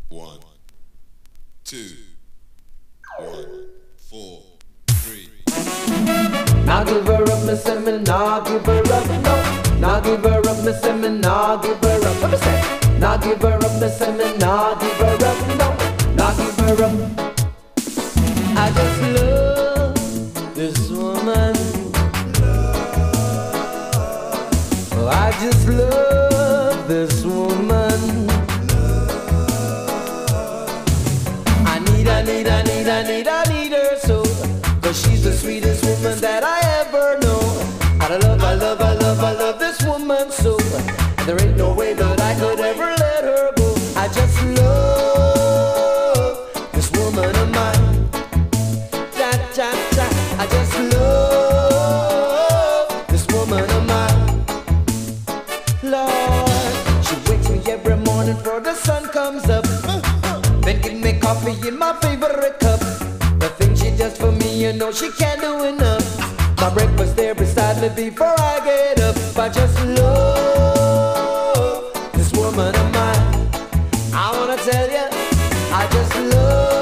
One, two, one, four, three. Now give her up, me say me nah give her up, no. Now give her up, me say me nah give her up. What me say? Now give her up, me say me nah give her up, no. Now give her up. I just love this woman. Oh, I just love this woman. I need her so. Cause she's the sweetest woman that I ever know. I love this woman so. There ain't no way that I could ever let her go. I just love this woman of mine. I just love this woman of mine. Lord, she wakes me every morning before the sun comes up. Then give me coffee in my favorite cup. The thing she does for me, you know she can't do enough. My breakfast there beside me before I get up. I just love this woman of mine. I wanna tell you, I just love